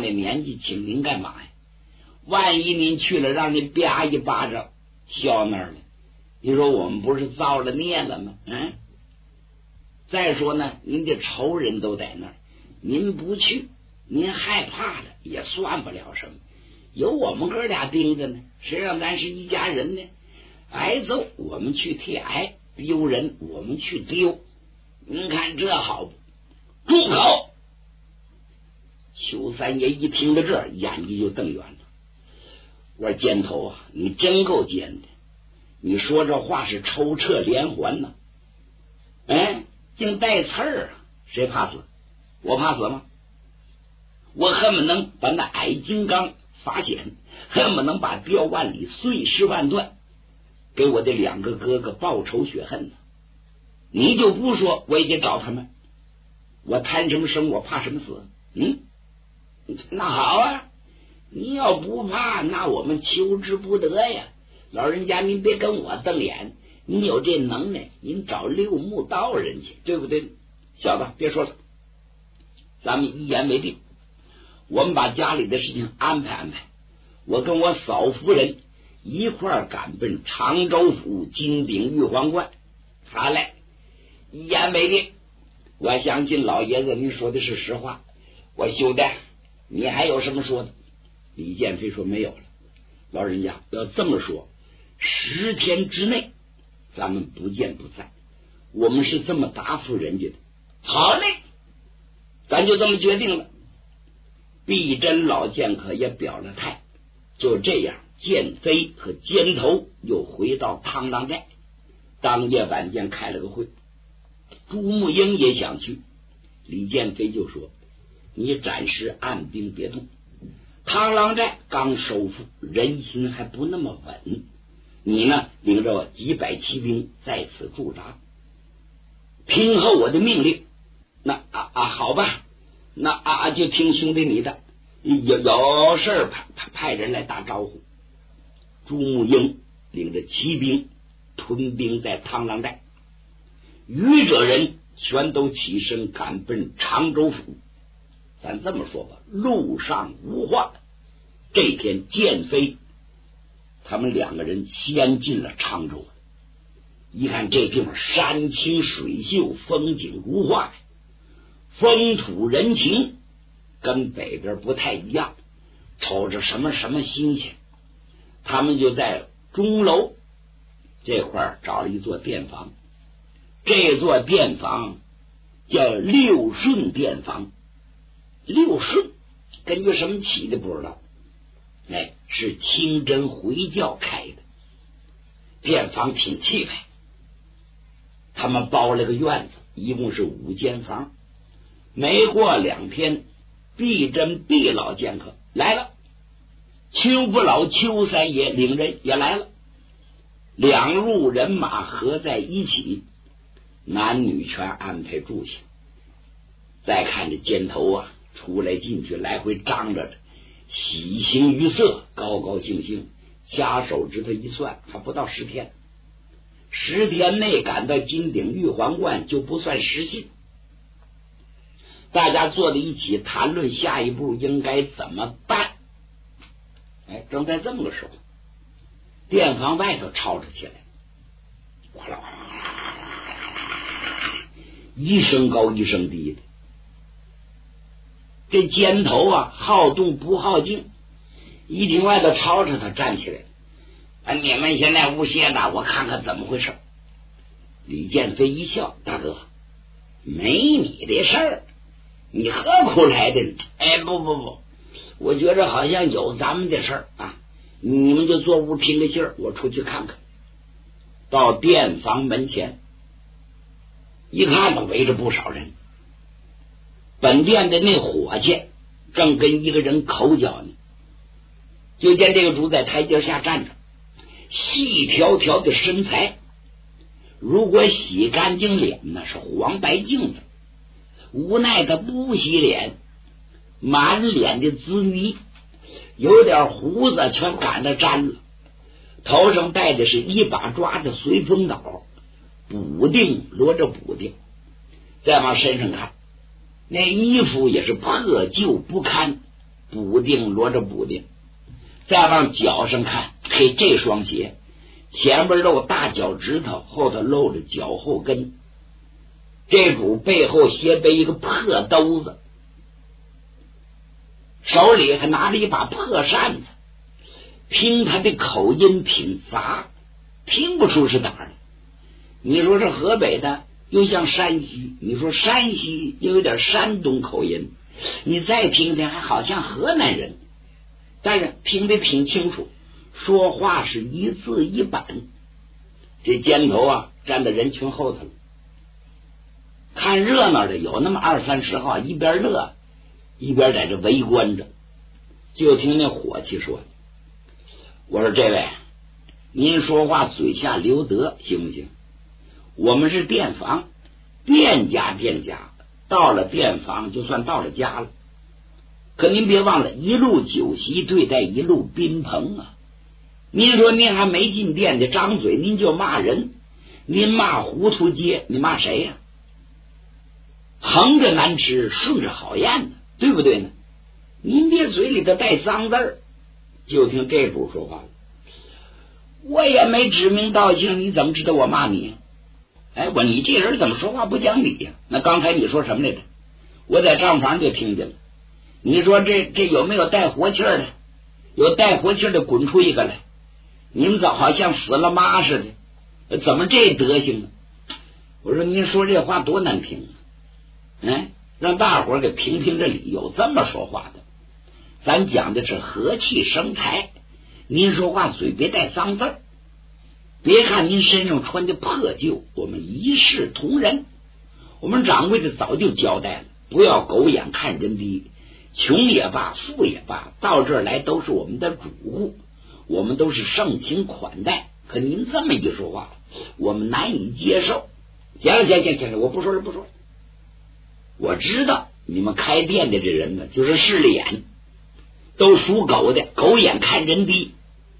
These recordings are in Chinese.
的年纪请您干嘛呀？万一您去了让您啪一巴掌削那儿了，你说我们不是造了孽了吗？再说呢，您的仇人都在那儿，您不去，您害怕的也算不了什么，有我们哥俩盯着呢，谁让咱是一家人呢？挨揍我们去替挨，丢人我们去丢，您看这好不？住口！邱三爷一听到这儿，眼睛就瞪圆了。我说尖头啊，你真够尖的，你说这话是抽撤连环呢，竟带刺儿啊！谁怕死？我怕死吗？我恨不能把那矮金刚罚钱，恨不能把刁万里碎尸万段，给我的2个哥哥报仇雪恨呢。你就不说，我也得找他们。我贪什么生，我怕什么死？那好啊，你要不怕，那我们求之不得呀。老人家，您别跟我瞪眼，你有这能耐，您找6木道人去，对不对？小子，别说了，咱们一言为定，我们把家里的事情安排安排，我跟我嫂夫人一块儿赶奔常州府金鼎玉皇观。好嘞，一言为定。我相信老爷子您说的是实话。我兄弟，你还有什么说的？李建飞说没有了。老人家要这么说，10天之内咱们不见不散，我们是这么答复人家的。好嘞，咱就这么决定了。毕真老剑客也表了态，就这样，剑飞和尖头又回到螳螂寨。当夜晚间开了个会，朱木英也想去，李剑飞就说：“你暂时按兵别动，螳螂寨刚收复，人心还不那么稳。你呢，领着几百骑兵在此驻扎，听候我的命令。那好吧，那就听兄弟你的，有事儿派人来打招呼。”朱木英领着骑兵屯兵在螳螂寨，余者人全都起身赶奔常州府。咱这么说吧，路上无话。这天剑飞他们2个人先进了常州，一看这地方山清水秀，风景如画，风土人情跟北边不太一样，瞅着什么新鲜。他们就在钟楼这块找了一座店房，这座店房叫六顺店房。六顺根据什么起的不知道，是清真回教开的。店房挺气派，他们包了个院子，一共是5间房。没过2天，毕真毕老剑客来了，邱不老邱三爷领人也来了，2路人马合在一起，男女全安排住下。再看这尖头啊，出来进去来回张着，喜形于色，高高兴兴。掐手指头一算，还不到10天，10天内赶到金鼎玉皇观就不算失信。大家坐在一起谈论下一步应该怎么办。正在这么个时候，店房外头吵吵起来，哗啦哗啦哗啦，一声高一声低的。这尖头啊，好动不好静，一听外头吵吵，他站起来，你们现在无懈的，我看看怎么回事。李建飞一笑，大哥，没你的事儿，你何苦来的？不，我觉着好像有咱们的事儿啊，你们就坐屋听个信儿，我出去看看。到店房门前一看呢，围着不少人。本店的那伙计正跟一个人口角呢，就见这个主在台阶下站着，细条条的身材，如果洗干净脸那是黄白净的，无奈他不洗脸，满脸的滋泥，有点胡子全赶得沾了，头上戴的是一把抓的随风倒，补丁摞着补丁。再往身上看，那衣服也是破旧不堪， 补丁摞着补丁，再往脚上看，嘿，这双鞋前边露大脚趾头，后头露着脚后跟。这主背后斜背一个破兜子，手里还拿着一把破扇子，听他的口音挺杂，听不出是哪儿的。你说是河北的，又像山西；你说山西，又有点山东口音；你再听听，还好像河南人。但是听得挺清楚，说话是一字一板。这尖头啊，站在人群后头了。看热闹的有那么20-30号，一边乐一边在这围观着。就听那伙计说：“我说这位，您说话嘴下留德行不行？我们是店房，店家，到了店房就算到了家了。可您别忘了，一路酒席对待，一路宾朋啊！您说您还没进店的，张嘴您就骂人，您骂糊涂街，你骂谁呀？横着难吃，顺着好咽呢，对不对呢？您别嘴里头带脏字儿。”就听这主说话了：“我也没指名道姓，你怎么知道我骂你？哎，我你这人怎么说话不讲理呀？那刚才你说什么来着？我在账房就听见了。你说这有没有带活气儿的？有带活气儿的滚出一个来！你们咋好像死了妈似的？怎么这德行呢？”我说：“您说这话多难听啊！让大伙儿给评评这理，有这么说话的？咱讲的是和气生财，您说话嘴别带脏字儿。别看您身上穿的破旧，我们一视同仁。我们掌柜的早就交代了，不要狗眼看人低，穷也罢，富也罢，到这儿来都是我们的主顾，我们都是盛情款待。可您这么一说话，我们难以接受。行了，我不说了。我知道你们开店的这人呢，就是势利眼，都属狗的，狗眼看人低。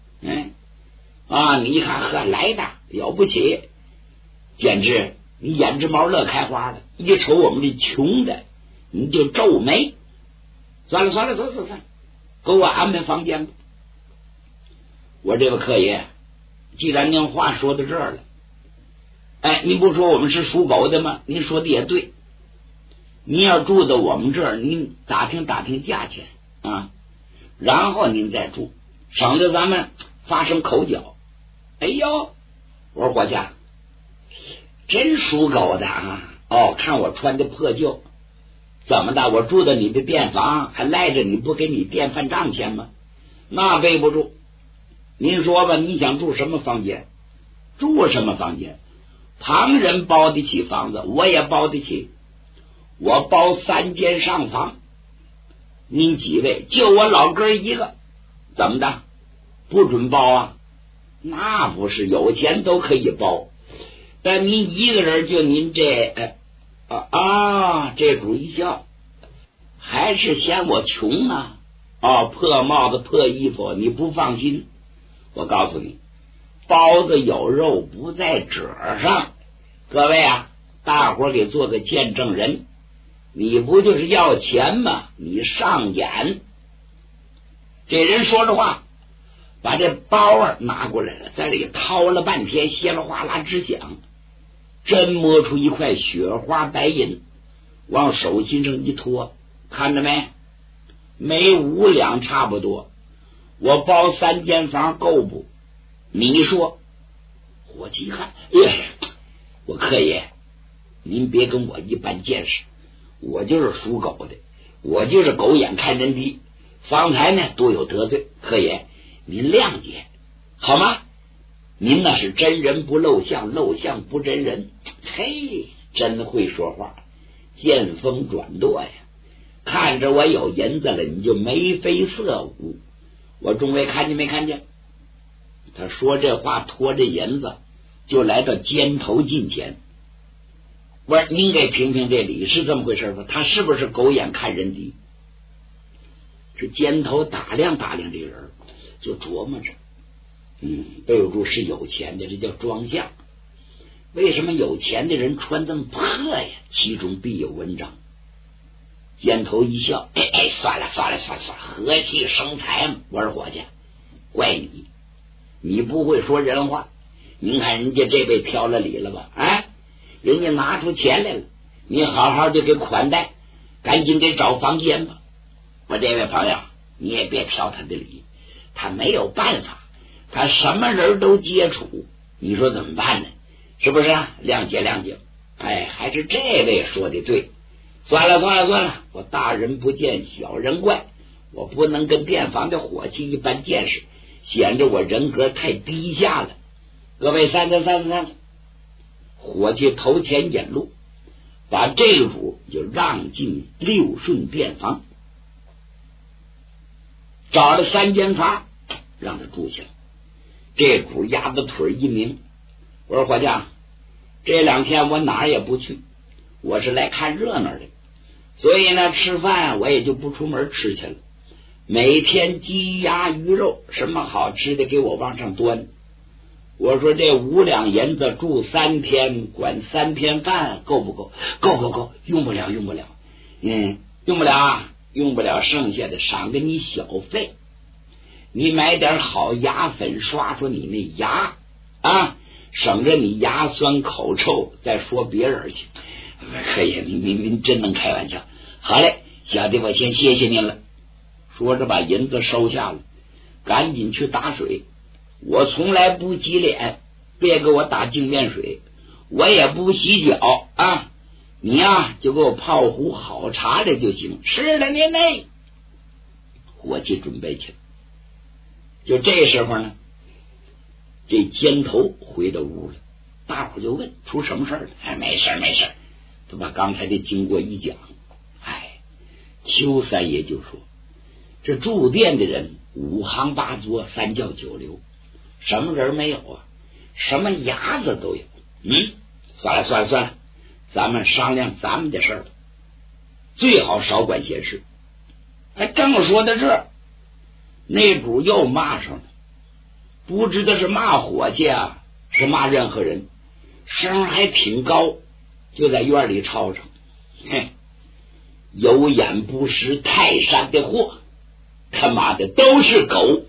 你一看呵，来的了不起，简直你眼直毛乐开花了，一瞅我们这穷的你就皱眉。算了，走，给我安排房间吧。我这位客爷，既然您话说到这儿了，您不说我们是属狗的吗？您说的也对，您要住到我们这儿，您打听价钱啊，然后您再住，省得咱们发生口角。哎呦，我说伙计，真属狗的啊！看我穿的破旧，怎么的？我住到你的店房，还赖着你不给你店饭账钱吗？那背不住。您说吧，你想住什么房间？住什么房间？旁人包得起房子，我也包得起。我包3间上房，您几位？就我老哥一个，怎么的？不准包啊？那不是，有钱都可以包，但您一个人就您这这主一笑，还是嫌我穷啊？破帽子破衣服你不放心，我告诉你，包子有肉不在褶上。各位啊，大伙儿给做个见证人，你不就是要钱吗？你上眼。这人说着话，把这包拿过来了，在里掏了半天，稀里哗啦直响，真摸出一块雪花白银，往手心上一托，看着没？没5两差不多。我包3间房够不？你说。伙计看，我客爷，您别跟我一般见识，我就是属狗的，我就是狗眼看人低，方才呢多有得罪，客爷您谅解好吗？您那是真人不露相，露相不真人。嘿，真会说话，见风转舵呀！看着我有银子了，你就眉飞色舞。我众位看见没看见？他说这话拖着银子就来到尖头近前。我说您给评评这理是这么回事吧？他是不是狗眼看人低？这尖头打量这人，就琢磨着，备不住是有钱的，这叫装相。为什么有钱的人穿这么破呀？其中必有文章。 肩头一笑，算了，和气生财嘛。我说伙计，怪你不会说人话。您看人家这位挑了理了吧？人家拿出钱来了，你好好的给款待，赶紧给找房间吧。我这位朋友，你也别挑他的理，他没有办法，他什么人都接触，你说怎么办呢？是不是啊？谅解。还是这位说的对。算了，我大人不见小人怪，我不能跟店房的伙计一般见识，显得我人格太低下了。各位散，伙计头前引路，把这主就让进六顺店房，找了3间房让他住下。这主鸭子腿一鸣，我说伙计，这2天我哪儿也不去，我是来看热闹的，所以呢吃饭我也就不出门吃去了。每天鸡鸭鱼肉什么好吃的给我往上端。我说这5两银子住3天，管3天饭够不够？够，用不了，用不了，剩下的赏给你小费，你买点好牙粉刷你那牙省着你牙酸口臭再说别人去。可以，您真能开玩笑。好嘞，小弟我先谢谢您了。说着把银子收下了，赶紧去打水。我从来不洗脸，别给我打净面水，我也不洗脚你就给我泡壶好茶来就行。是的，您嘞。伙计准备去了。就这时候呢，这尖头回到屋了，大伙就问出什么事了？没事，都把刚才的经过一讲。邱三爷就说，这住店的人5行8作3教9流，什么人没有啊？什么牙子都有。算了，咱们商量咱们的事儿，最好少管闲事。正说到这儿，那主又骂上了，不知道是骂伙计是骂任何人，声还挺高，就在院里吵吵。有眼不识泰山的货，他妈的都是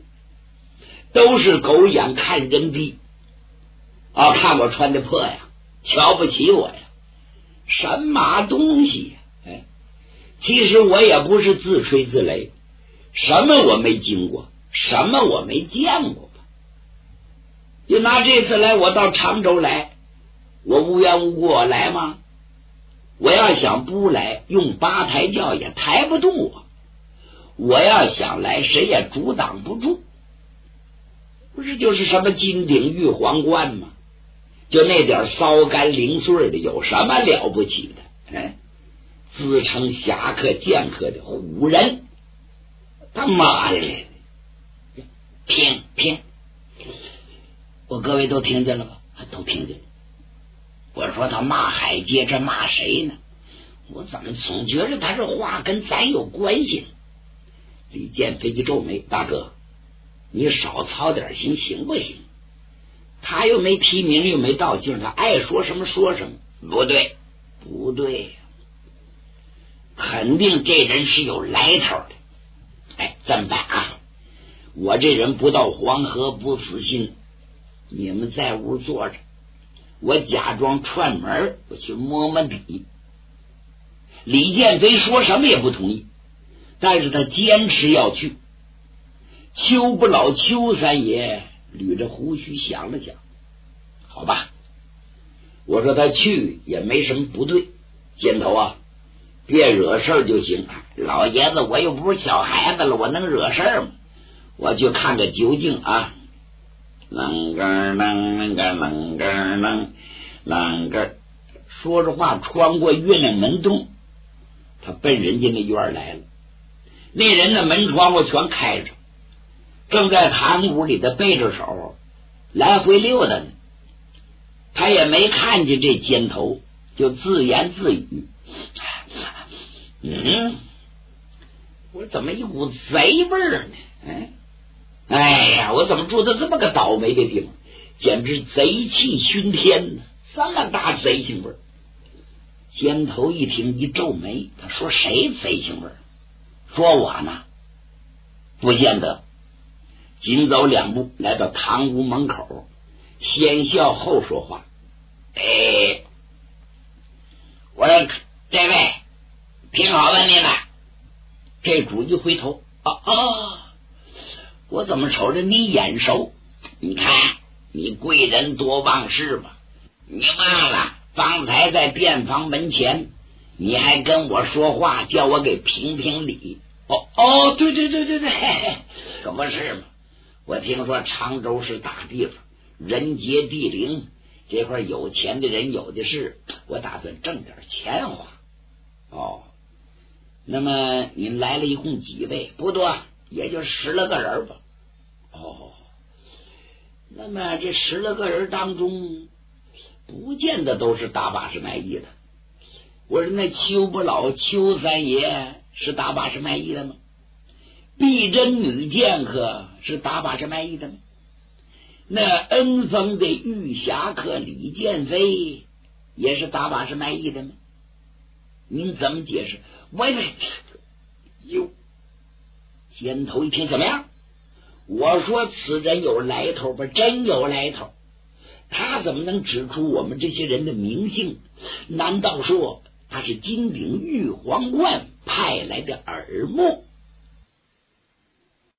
狗眼看人低看我穿的破呀，瞧不起我呀，什么东西呀？其实我也不是自吹自擂，什么我没经过，什么我没见过吧。就拿这次来，我到常州来，我无缘无故我来吗？我要想不来，用8抬轿也抬不动我。我要想来，谁也阻挡不住。不是就是什么金鼎玉皇冠吗？就那点骚干零碎的，有什么了不起的？自称侠客剑客的虎人，他妈的！听，我各位都听见了吧？都听见了。我说他骂海街，这骂谁呢？我怎么总觉得他这话跟咱有关系呢？李建飞一皱眉，大哥，你少操点心行不行？他又没提名，又没道姓，他爱说什么说什么。不对，肯定这人是有来头的。这么办我这人不到黄河不死心，你们在屋坐着，我假装串门，我去摸摸底。李建飞说什么也不同意，但是他坚持要去。邱不老邱三爷捋着胡须想了想，好吧，我说他去也没什么不对，尖头别惹事儿就行。老爷子我又不是小孩子了，我能惹事儿吗？我去看个究竟啷个说着话穿过月亮门洞，他奔人家那院来了。那人的门窗户全开着，正在堂屋里的背着手来回溜达呢。他也没看见这尖头，就自言自语，我怎么一股贼味儿呢？我怎么住的这么个倒霉的地方，简直贼气熏天呢，这么大贼性味儿。 肩头一听一皱眉，他说谁飞行文？说我呢？不见得。紧走2步来到堂屋门口，先笑后说话。我说这位凭好问你了。这主一回头，我怎么瞅着你眼熟？你看你贵人多忘事吧？你忘了方才在便房门前你还跟我说话，叫我给评评理。对，可不是嘛。我听说常州是大地方，人杰地灵，这块有钱的人有的是，我打算挣点钱花。那么您来了一共几位？不多，也就10来个人吧。那么这10来个人当中，不见得都是打把式卖艺的。我说那邱不老邱三爷是打把式卖艺的吗？碧珍女剑客是打把式卖艺的吗？那恩丰的玉侠客李建飞也是打把式卖艺的吗？您怎么解释？肩头一听怎么样？我说此人有来头吧，真有来头。他怎么能指出我们这些人的名姓？难道说他是金鼎玉皇观派来的耳目？